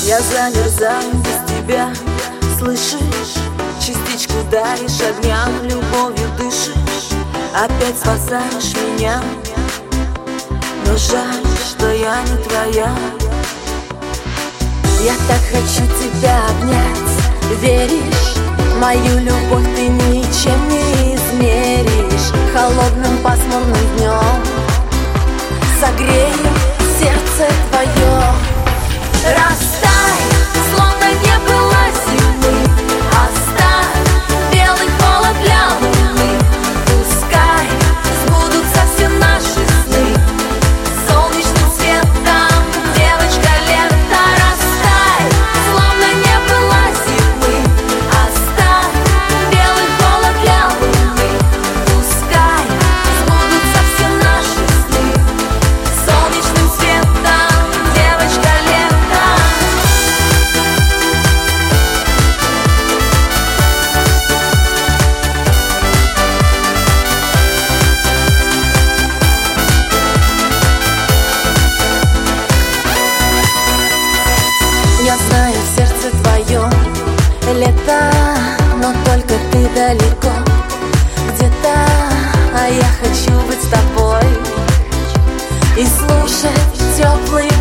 Я замерзаю без тебя, слышишь? Частичку даришь огням, любовью дышишь, опять спасаешь меня. Но жаль, что я не твоя. Я так хочу тебя обнять, веришь? Мою любовь ты ничем не измеришь. Холодным пасмурным днем согрею сердце твое. Растай, словно не было зимы, оставь белый холод для луны. Пускай сбудутся все наши сны солнечным светом, девочка лето. Растай, словно не было зимы, оставь белый холод для луны. Пускай сбудутся все наши сны солнечным светом, девочка лето. Я знаю, в сердце твоем лето, но только ты далеко где-то, а я хочу быть с тобой и слушать теплый